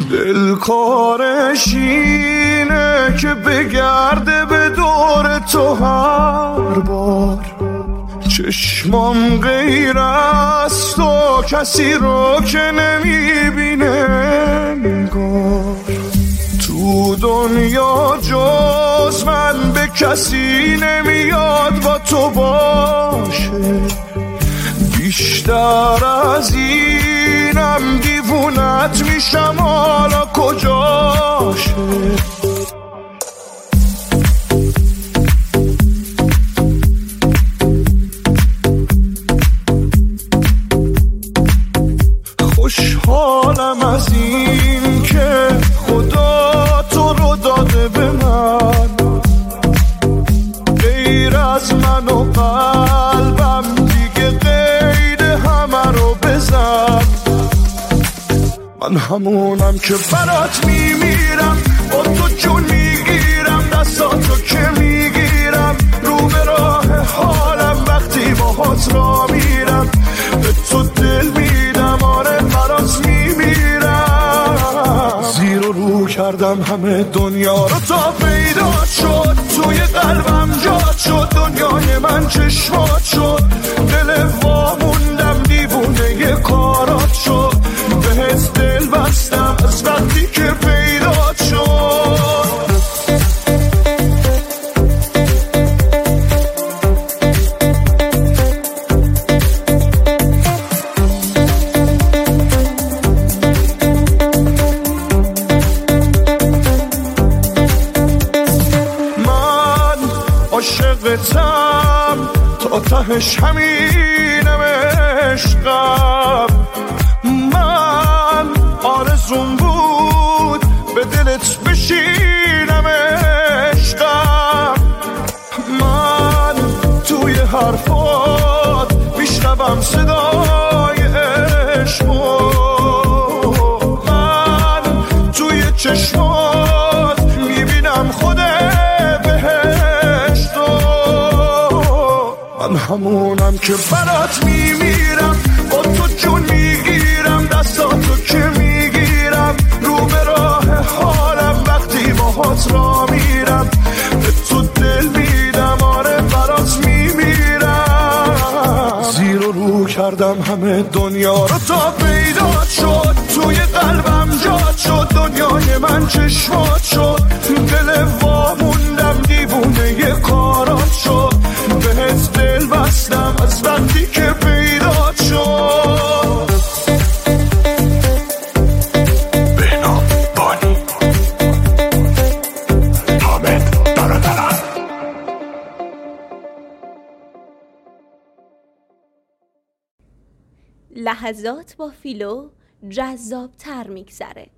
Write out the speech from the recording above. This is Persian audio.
دلکارش اینه که بگرده به دور تو هر بار. چشمام غیر از تو کسی رو که نمیبینه نگار. تو دنیا جز من به کسی نمیاد با تو باشه. بیشتر از اینم دیوونت میشم، حالا کجاشه؟ خوشحالم از این که خدا تو رو داده به من، غیر از من و قلبم دیگه قید همه رو بزن. من همونم که برات میمیرم، با تو جون میگیرم، دستاتو که میگیرم، رو به راه حالم وقتی باهات را میرم. به تو دل میدم، آره برات میمیرم. زیر و رو کردم همه دنیا رو تا پیدا شد، توی قلبم جات شد، دنیای من چشمات شد. دل واموندم دیوونه ی کارات شد، بهت دل بستم از وقتی که پیدا شد. عاشقتم تا تهش همینم عشقم. من آرزوم بود به دلت بشینم عشقم. من توی حرفات میشنوم صدای عشقو، من توی چشمات میبینم خود من همونم که برات میمیرم، با تو جون میگیرم، دستاتو که میگیرم، رو به راه حالم وقتی باهات را میرم. به تو دل میدم، آره برات میمیرم. زیر و رو کردم همه دنیا رو تا پیدا شد، توی قلبم جات شد، دنیای من چشمات شد. دل واموندم دیوونه ی کارات شد، بهت دل بستم از وقتی که پیدا شد. بهنام بانی، حامد برادران. لحظات با فیلو جذاب تر میگذره.